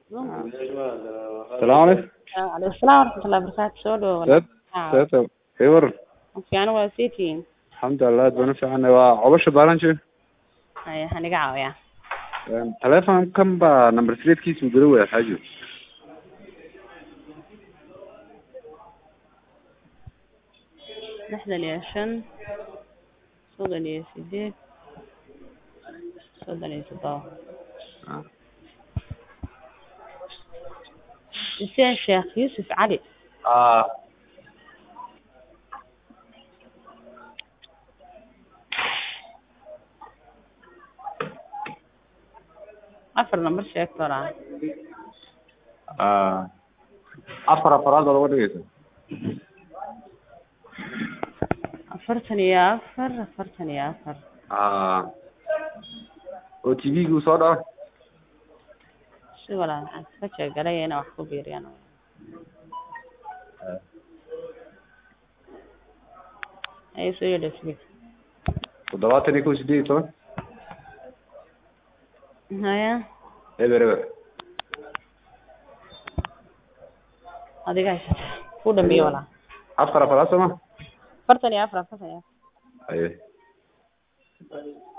السلام عليكم. عليه السلام ورحمة الله وبركاته. سو دhow سيد سيد ايور fiican waa siitiin الحمد لله دون fiican waa cobasha baalanji waxaan iga caawiyaa telephone kan ba number 3 kiisu gudaha waa xaji 65 38 37 isee Sheekh Yuusuf Cali afar number sheeg toraa afar afraad oo lagu dhigayso 44 oo TV-gu soo dhaw si wala ka jeegalay inaan wax ku biiriyaan ay soo yeedhasay 78 haya eber adiga ku dhameeyo wala afar afraad sama 44 aye